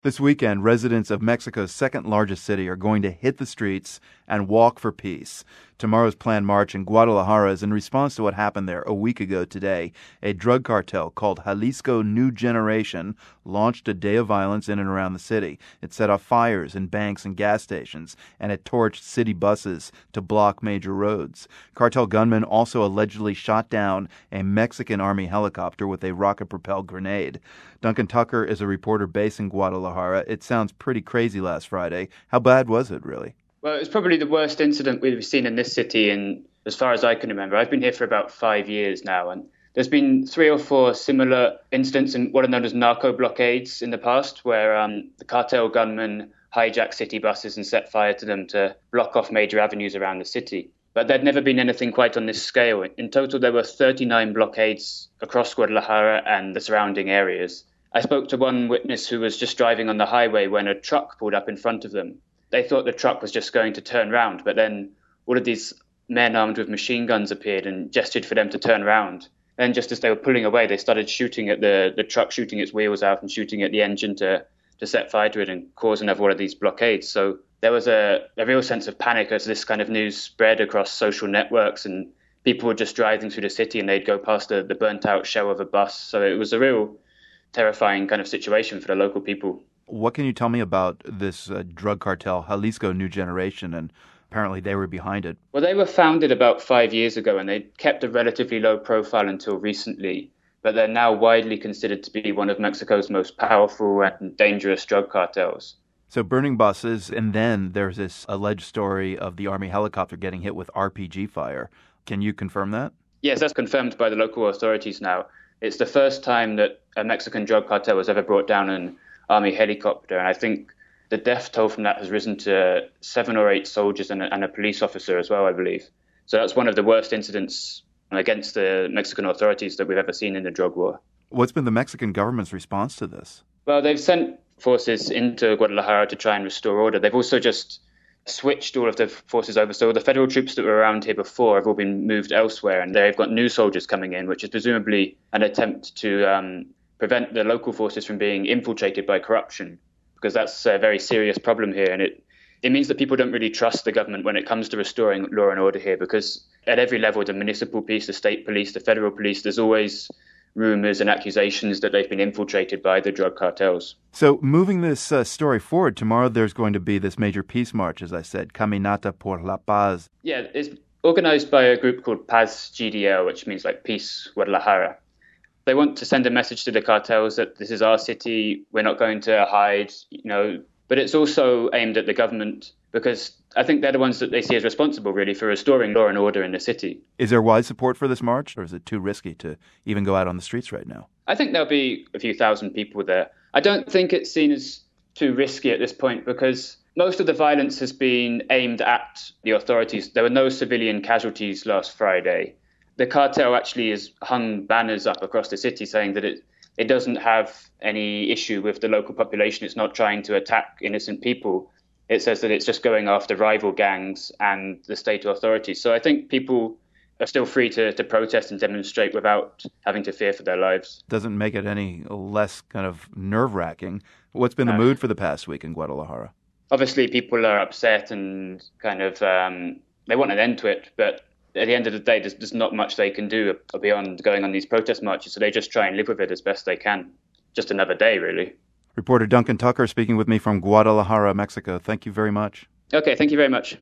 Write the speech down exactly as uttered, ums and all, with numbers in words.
This weekend, residents of Mexico's second largest city are going to hit the streets and walk for peace. Tomorrow's planned march in Guadalajara is in response to what happened there a week ago today. A drug cartel called Jalisco New Generation launched a day of violence in and around the city. It set off fires in banks and gas stations, and it torched city buses to block major roads. Cartel gunmen also allegedly shot down a Mexican Army helicopter with a rocket-propelled grenade. Duncan Tucker is a reporter based in Guadalajara. It sounds pretty crazy last Friday. How bad was it, really? Well, it's probably the worst incident we've seen in this city, and as far as I can remember. I've been here for about five years now, and there's been three or four similar incidents in what are known as narco blockades in the past, where um, the cartel gunmen hijack city buses and set fire to them to block off major avenues around the city. But there'd never been anything quite on this scale. In total, there were thirty-nine blockades across Guadalajara and the surrounding areas. I spoke to one witness who was just driving on the highway when a truck pulled up in front of them. They thought the truck was just going to turn round, but then all of these men armed with machine guns appeared and gestured for them to turn around. Then just as they were pulling away, they started shooting at the, the truck, shooting its wheels out and shooting at the engine to, to set fire to it and cause another one of these blockades. So there was a, a real sense of panic as this kind of news spread across social networks, and people were just driving through the city and they'd go past the, the burnt out shell of a bus. So it was a real terrifying kind of situation for the local people. What can you tell me about this uh, drug cartel, Jalisco New Generation, and apparently they were behind it? Well, they were founded about five years ago, and they kept a relatively low profile until recently, but they're now widely considered to be one of Mexico's most powerful and dangerous drug cartels. So burning buses, and then there's this alleged story of the Army helicopter getting hit with R P G fire. Can you confirm that? Yes, that's confirmed by the local authorities now. It's the first time that a Mexican drug cartel has ever brought down an Army helicopter, and I think the death toll from that has risen to seven or eight soldiers and a, and a police officer as well, I believe. So that's one of the worst incidents against the Mexican authorities that we've ever seen in the drug war. What's been the Mexican government's response to this? Well, they've sent forces into Guadalajara to try and restore order. They've also just switched all of the forces over. So the federal troops that were around here before have all been moved elsewhere, and they've got new soldiers coming in, which is presumably an attempt to um, prevent the local forces from being infiltrated by corruption, because that's a very serious problem here. And it, it means that people don't really trust the government when it comes to restoring law and order here, because at every level, the municipal police, the state police, the federal police, there's always rumors and accusations that they've been infiltrated by the drug cartels. So moving this uh, story forward, tomorrow there's going to be this major peace march, as I said, Caminata por la Paz. Yeah, it's organized by a group called Paz G D L, which means like Peace Guadalajara. They want to send a message to the cartels that this is our city, we're not going to hide, you know, but it's also aimed at the government, because I think they're the ones that they see as responsible, really, for restoring law and order in the city. Is there wide support for this march, or is it too risky to even go out on the streets right now? I think there'll be a few thousand people there. I don't think it's seen as too risky at this point, because most of the violence has been aimed at the authorities. There were no civilian casualties last Friday. The cartel actually has hung banners up across the city saying that it, it doesn't have any issue with the local population. It's not trying to attack innocent people. It says that it's just going after rival gangs and the state authorities. So I think people are still free to, to protest and demonstrate without having to fear for their lives. Doesn't make it any less kind of nerve-wracking. What's been the No. mood for the past week in Guadalajara? Obviously, people are upset and kind of um, they want an end to it, but at the end of the day, there's, there's not much they can do beyond going on these protest marches, so they just try and live with it as best they can. Just another day, really. Reporter Duncan Tucker speaking with me from Guadalajara, Mexico. Thank you very much. Okay, thank you very much.